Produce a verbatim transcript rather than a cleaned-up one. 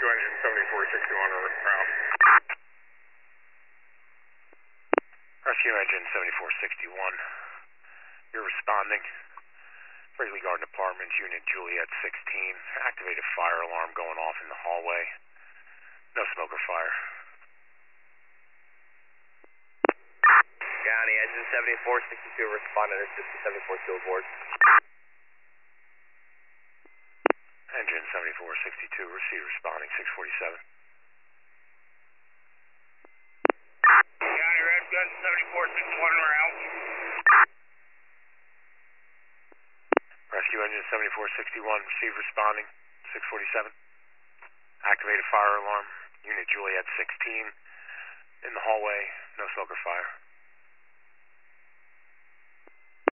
Rescue Engine seventy-four sixty-one route. Rescue Engine seventy-four sixty-one. You're responding. Brackley Garden Apartments, Unit Juliet sixteen. Activated fire alarm going off in the hallway. No smoke or fire. County Engine seventy-four sixty-two, responding to System seventy-four two aboard. Engine seventy-four sixty-two, receive responding six forty-seven. County Rescue Engine seventy-four sixty-one route. Rescue Engine seventy-four sixty-one, receive responding six forty-seven. Activated fire alarm, Unit Juliet sixteen. In the hallway, no smoke or fire.